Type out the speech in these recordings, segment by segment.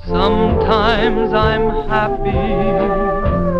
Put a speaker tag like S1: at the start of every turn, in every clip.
S1: Sometimes I'm happy.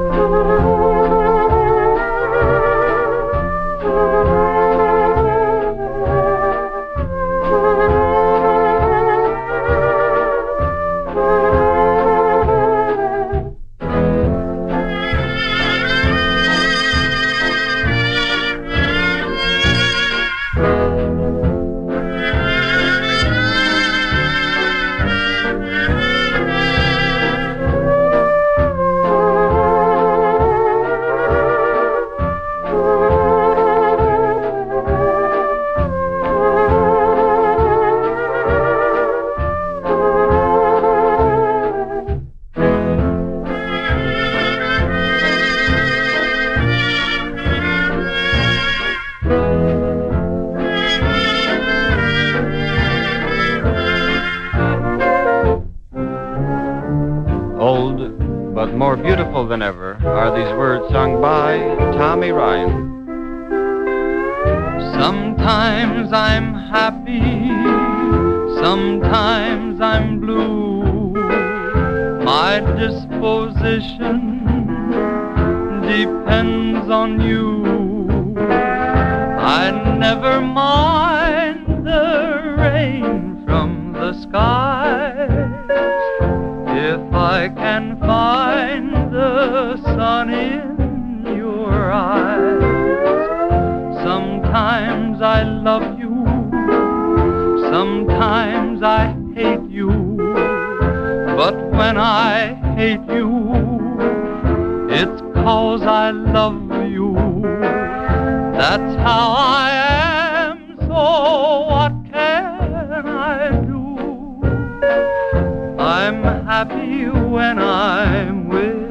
S1: Old, but more beautiful than ever, are these words sung by Tommy Ryan. Sometimes I'm happy, sometimes I'm blue. My disposition depends on you. I never mind the rain from the sky if I can find the sun in your eyes. Sometimes I love you, sometimes I hate you, but when I hate you, it's 'cause I love you. That's how I am, so what can I do? I'm happy when I'm with